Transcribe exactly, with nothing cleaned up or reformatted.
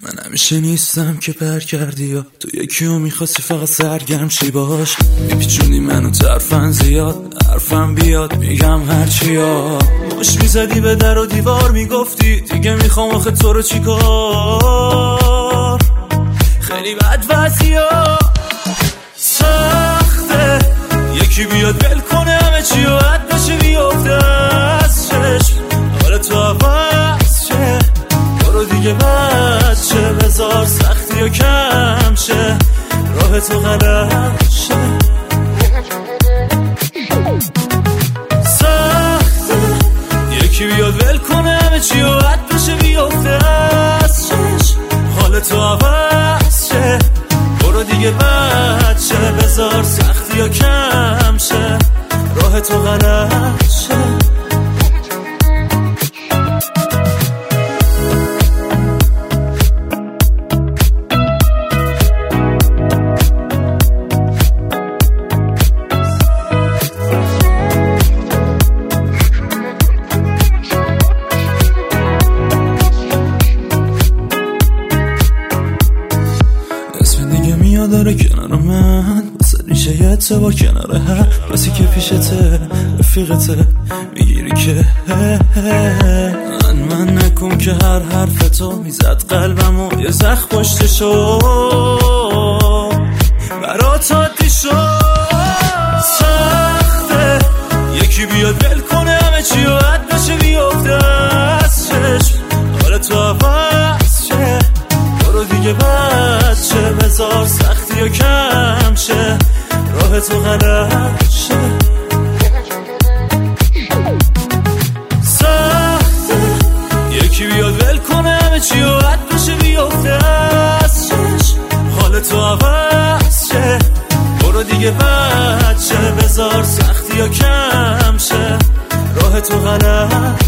من همیشه نیستم که پر کردی یا تو یکیو میخواستی فقط سرگرم شی باش. میپیچونی منو ترفن زیاد، حرفم بیاد میگم هرچی ها. مش میزدی به در و دیوار میگفتی دیگه میخوام آخه تو رو چیکار. خیلی بد وضعیا سخته، یکی بیاد بل کنه همه چی و حد بشه بیافته از چشم. حالا تو عوض شه برو دیگه بچه، بذار سختی و کم شه راه تو غلط شه. سخته یکی بیاد ول کنه همه چی و حد بشه بیافته از چشم. حالا تو عوض شه برو دیگه بچه، بذار سختی و کم شه راه تو غلط شه. داره کنار من واسه ریشه یه با کناره هر کسی که پیشته رفیقته میگیری که من من نکن که هر حرف تو میزد قلبمو یه زخ پشتشو برات عادی شد. سخته یکی بیاد بل کنه همه چی و حد بشه بیافته از چشم. حالا تو عوض شه برو دیگه بچه، بذار سختی و کم شه راه تو غلط شه. سخته یکی بیاد ول کنه همه چی و حد بشه بیافته از چشم. حال تو عوض شه برو دیگه بچه، بذار سختی و کم شه راه تو غلط